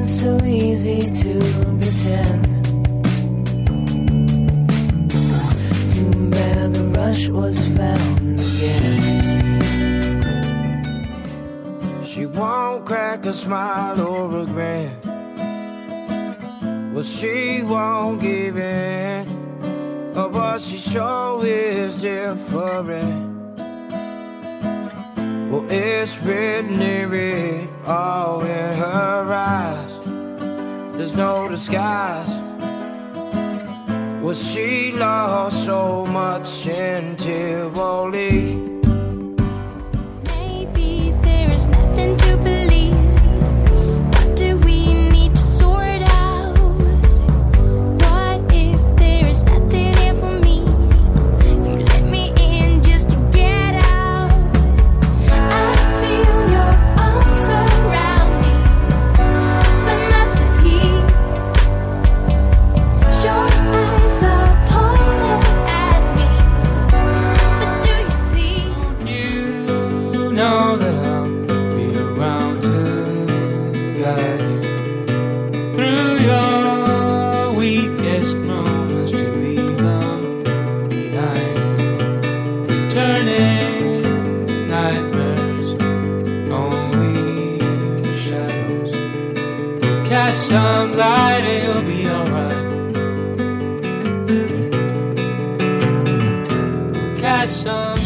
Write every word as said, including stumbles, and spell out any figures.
been so easy to pretend. Too bad the rush was found again. She won't crack a smile or a grin. Well, she won't give in. Oh, but she sure is different. Well, it's written in red, all in her eyes. There's no disguise. Well, she lost so much intuitively. Maybe there is nothing to believe. What do we need to sort out? What if there is nothing here for me? You let me in just to get out. I feel your arms around me, but not the heat. Your eyes are pointed at me, but do you see? You know that I'll be around to guide you through your weakest moments, to leave them behind you. Turning nightmares, only shadows. Cast some light and you'll be alright. Cast some